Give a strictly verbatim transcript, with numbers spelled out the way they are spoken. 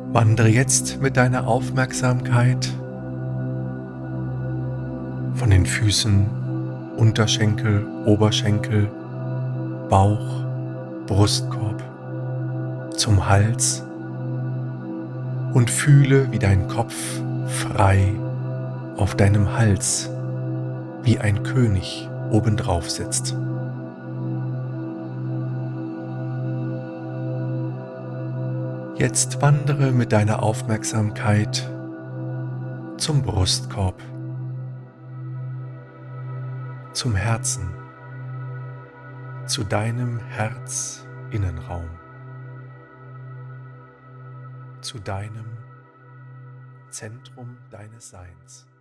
Wandere jetzt mit deiner Aufmerksamkeit von den Füßen, Unterschenkel, Oberschenkel, Bauch, Brustkorb zum Hals und fühle, wie dein Kopf frei auf deinem Hals wie ein König obendrauf sitzt. Jetzt wandere mit deiner Aufmerksamkeit zum Brustkorb, zum Herzen, zu deinem Herzinnenraum, zu deinem Zentrum deines Seins.